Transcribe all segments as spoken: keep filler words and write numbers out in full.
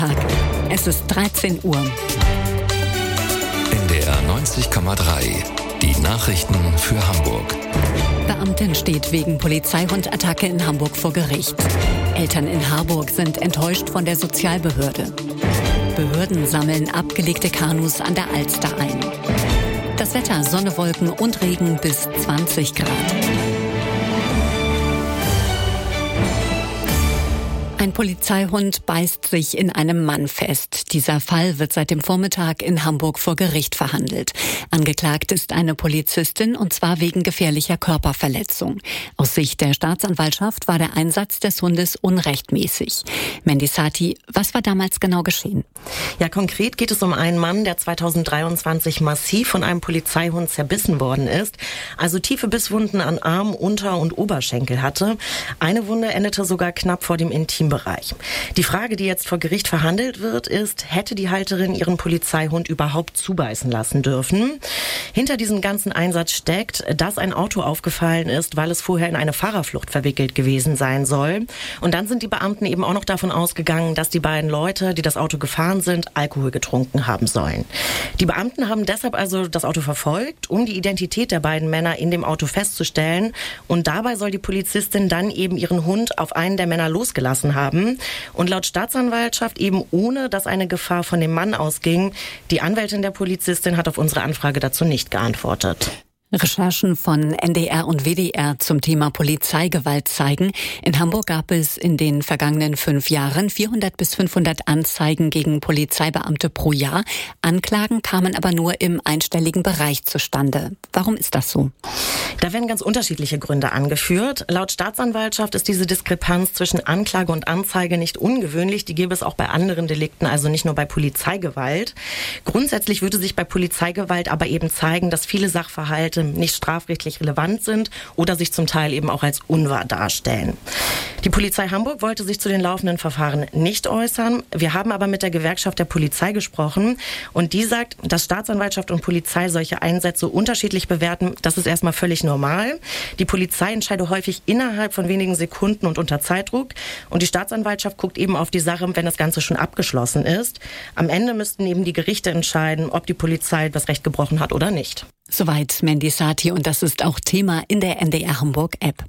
Es ist dreizehn Uhr. N D R neunzig Komma drei. Die Nachrichten für Hamburg. Beamtin steht wegen Polizeihundattacke in Hamburg vor Gericht. Eltern in Harburg sind enttäuscht von der Sozialbehörde. Behörden sammeln abgelegte Kanus an der Alster ein. Das Wetter: Sonne, Wolken und Regen bis zwanzig Grad. Ein Polizeihund beißt sich in einem Mann fest. Dieser Fall wird seit dem Vormittag in Hamburg vor Gericht verhandelt. Angeklagt ist eine Polizistin, und zwar wegen gefährlicher Körperverletzung. Aus Sicht der Staatsanwaltschaft war der Einsatz des Hundes unrechtmäßig. Mandy Sati, was war damals genau geschehen? Ja, konkret geht es um einen Mann, der zweitausenddreiundzwanzig massiv von einem Polizeihund zerbissen worden ist. Also tiefe Bisswunden an Arm, Unter- und Oberschenkel hatte. Eine Wunde endete sogar knapp vor dem Intimbereich. Die Frage, die jetzt vor Gericht verhandelt wird, ist, hätte die Halterin ihren Polizeihund überhaupt zubeißen lassen dürfen? Hinter diesem ganzen Einsatz steckt, dass ein Auto aufgefallen ist, weil es vorher in eine Fahrerflucht verwickelt gewesen sein soll. Und dann sind die Beamten eben auch noch davon ausgegangen, dass die beiden Leute, die das Auto gefahren sind, Alkohol getrunken haben sollen. Die Beamten haben deshalb also das Auto verfolgt, um die Identität der beiden Männer in dem Auto festzustellen. Und dabei soll die Polizistin dann eben ihren Hund auf einen der Männer losgelassen haben. Haben. Und laut Staatsanwaltschaft eben ohne, dass eine Gefahr von dem Mann ausging. Die Anwältin der Polizistin hat auf unsere Anfrage dazu nicht geantwortet. Recherchen von N D R und W D R zum Thema Polizeigewalt zeigen, in Hamburg gab es in den vergangenen fünf Jahren vierhundert bis fünfhundert Anzeigen gegen Polizeibeamte pro Jahr. Anklagen kamen aber nur im einstelligen Bereich zustande. Warum ist das so? Da werden ganz unterschiedliche Gründe angeführt. Laut Staatsanwaltschaft ist diese Diskrepanz zwischen Anklage und Anzeige nicht ungewöhnlich. Die gäbe es auch bei anderen Delikten, also nicht nur bei Polizeigewalt. Grundsätzlich würde sich bei Polizeigewalt aber eben zeigen, dass viele Sachverhalte nicht strafrechtlich relevant sind oder sich zum Teil eben auch als unwahr darstellen. Die Polizei Hamburg wollte sich zu den laufenden Verfahren nicht äußern. Wir haben aber mit der Gewerkschaft der Polizei gesprochen und die sagt, dass Staatsanwaltschaft und Polizei solche Einsätze unterschiedlich bewerten. Das ist erstmal völlig normal. Die Polizei entscheidet häufig innerhalb von wenigen Sekunden und unter Zeitdruck und die Staatsanwaltschaft guckt eben auf die Sache, wenn das Ganze schon abgeschlossen ist. Am Ende müssten eben die Gerichte entscheiden, ob die Polizei das Recht gebrochen hat oder nicht. Soweit Mandy Sati, und das ist auch Thema in der N D R Hamburg App.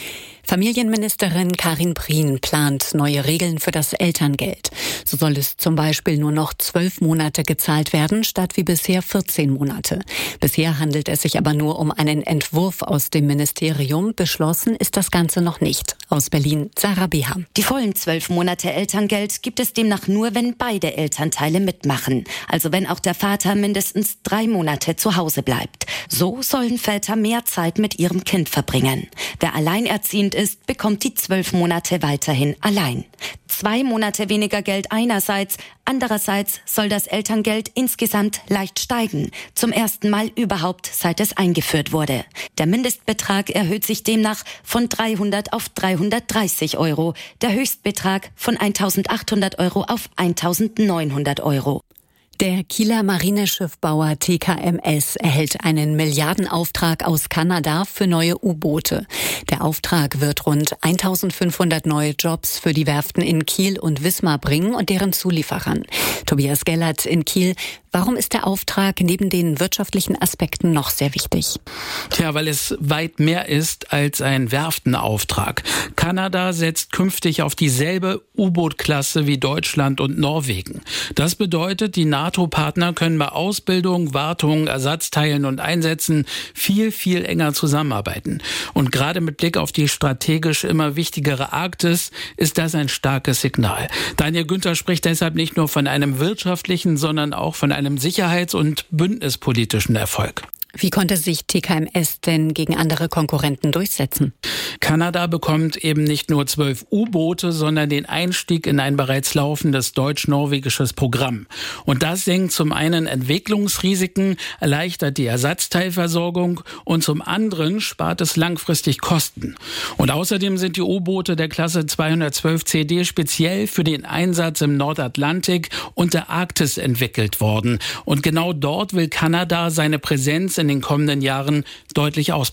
Familienministerin Karin Prien plant neue Regeln für das Elterngeld. So soll es zum Beispiel nur noch zwölf Monate gezahlt werden, statt wie bisher vierzehn Monate. Bisher handelt es sich aber nur um einen Entwurf aus dem Ministerium. Beschlossen ist das Ganze noch nicht. Aus Berlin, Sarah Beha. Die vollen zwölf Monate Elterngeld gibt es demnach nur, wenn beide Elternteile mitmachen. Also wenn auch der Vater mindestens drei Monate zu Hause bleibt. So sollen Väter mehr Zeit mit ihrem Kind verbringen. Wer alleinerziehend ist, bekommt die zwölf Monate weiterhin allein. Zwei Monate weniger Geld einerseits, andererseits soll das Elterngeld insgesamt leicht steigen. Zum ersten Mal überhaupt, seit es eingeführt wurde. Der Mindestbetrag erhöht sich demnach von dreihundert auf dreihundertdreißig Euro. Der Höchstbetrag von eintausendachthundert Euro auf eintausendneunhundert Euro. Der Kieler Marineschiffbauer T K M S erhält einen Milliardenauftrag aus Kanada für neue U-Boote. Der Auftrag wird rund eintausendfünfhundert neue Jobs für die Werften in Kiel und Wismar bringen und deren Zulieferern. Tobias Gellert in Kiel. Warum ist der Auftrag neben den wirtschaftlichen Aspekten noch sehr wichtig? Tja, weil es weit mehr ist als ein Werftenauftrag. Kanada setzt künftig auf dieselbe U-Boot-Klasse wie Deutschland und Norwegen. Das bedeutet, die NATO-Partner können bei Ausbildung, Wartung, Ersatzteilen und Einsätzen viel, viel enger zusammenarbeiten. Und gerade mit Blick auf die strategisch immer wichtigere Arktis ist das ein starkes Signal. Daniel Günther spricht deshalb nicht nur von einem wirtschaftlichen, sondern auch von einem sicherheits- und bündnispolitischen Erfolg. Wie konnte sich T K M S denn gegen andere Konkurrenten durchsetzen? Kanada bekommt eben nicht nur zwölf U-Boote, sondern den Einstieg in ein bereits laufendes deutsch-norwegisches Programm. Und das senkt zum einen Entwicklungsrisiken, erleichtert die Ersatzteilversorgung und zum anderen spart es langfristig Kosten. Und außerdem sind die U-Boote der Klasse zweihundertzwölf C D speziell für den Einsatz im Nordatlantik und der Arktis entwickelt worden. Und genau dort will Kanada seine Präsenz in den kommenden Jahren deutlich ausbauen.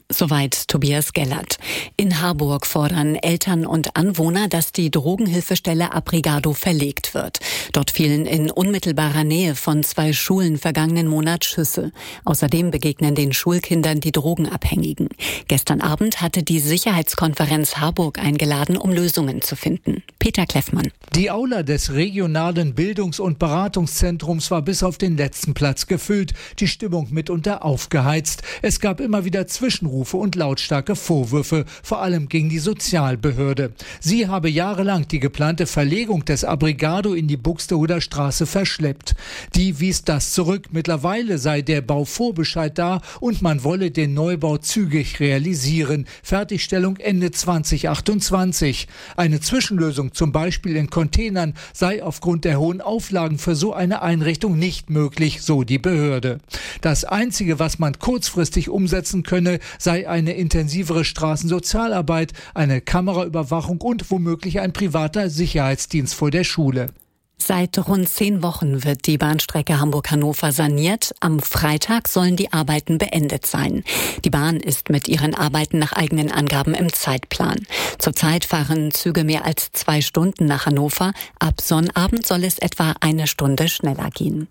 Soweit Tobias Gellert. In Harburg fordern Eltern und Anwohner, dass die Drogenhilfestelle Abrigado verlegt wird. Dort fielen in unmittelbarer Nähe von zwei Schulen vergangenen Monat Schüsse. Außerdem begegnen den Schulkindern die Drogenabhängigen. Gestern Abend hatte die Sicherheitskonferenz Harburg eingeladen, um Lösungen zu finden. Peter Kleffmann. Die Aula des regionalen Bildungs- und Beratungszentrums war bis auf den letzten Platz gefüllt, die Stimmung mitunter aufgeheizt. Es gab immer wieder Zwischenrufe und lautstarke Vorwürfe, vor allem gegen die Sozialbehörde. Sie habe jahrelang die geplante Verlegung des Abrigado in die Buxtehuder Straße verschleppt. Die wies das zurück. Mittlerweile sei der Bauvorbescheid da und man wolle den Neubau zügig realisieren. Fertigstellung Ende zwanzig achtundzwanzig. Eine Zwischenlösung, zum Beispiel in Containern, sei aufgrund der hohen Auflagen für so eine Einrichtung nicht möglich, so die Behörde. Das Einzige, was man kurzfristig umsetzen könne, sei eine intensivere Straßensozialarbeit, eine Kameraüberwachung und womöglich ein privater Sicherheitsdienst vor der Schule. Seit rund zehn Wochen wird die Bahnstrecke Hamburg-Hannover saniert. Am Freitag sollen die Arbeiten beendet sein. Die Bahn ist mit ihren Arbeiten nach eigenen Angaben im Zeitplan. Zurzeit fahren Züge mehr als zwei Stunden nach Hannover. Ab Sonnabend soll es etwa eine Stunde schneller gehen.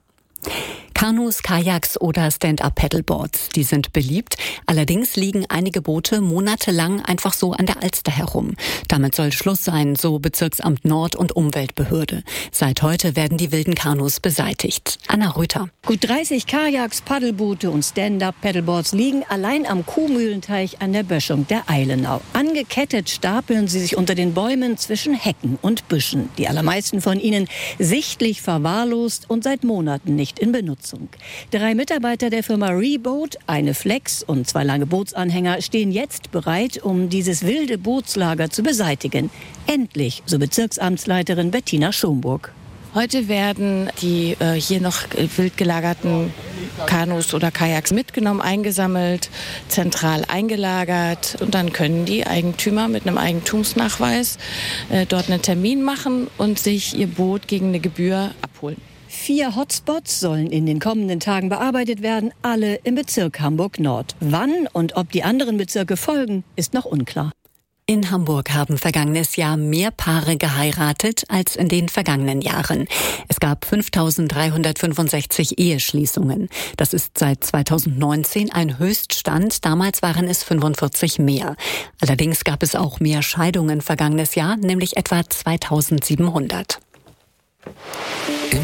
Kanus, Kajaks oder Stand-up-Paddleboards, die sind beliebt. Allerdings liegen einige Boote monatelang einfach so an der Alster herum. Damit soll Schluss sein, so Bezirksamt Nord und Umweltbehörde. Seit heute werden die wilden Kanus beseitigt. Anna Rüther. Gut dreißig Kajaks, Paddelboote und Stand-up-Paddleboards liegen allein am Kuhmühlenteich an der Böschung der Eilenau. Angekettet stapeln sie sich unter den Bäumen zwischen Hecken und Büschen. Die allermeisten von ihnen sichtlich verwahrlost und seit Monaten nicht in Benutzung. Drei Mitarbeiter der Firma Reboat, eine Flex und zwei lange Bootsanhänger stehen jetzt bereit, um dieses wilde Bootslager zu beseitigen. Endlich, so Bezirksamtsleiterin Bettina Schomburg. Heute werden die äh, hier noch wild gelagerten Kanus oder Kajaks mitgenommen, eingesammelt, zentral eingelagert und dann können die Eigentümer mit einem Eigentumsnachweis äh, dort einen Termin machen und sich ihr Boot gegen eine Gebühr abholen. Vier Hotspots sollen in den kommenden Tagen bearbeitet werden, alle im Bezirk Hamburg-Nord. Wann und ob die anderen Bezirke folgen, ist noch unklar. In Hamburg haben vergangenes Jahr mehr Paare geheiratet als in den vergangenen Jahren. Es gab fünftausenddreihundertfünfundsechzig Eheschließungen. Das ist seit zweitausendneunzehn ein Höchststand. Damals waren es fünfundvierzig mehr. Allerdings gab es auch mehr Scheidungen vergangenes Jahr, nämlich etwa zweitausendsiebenhundert.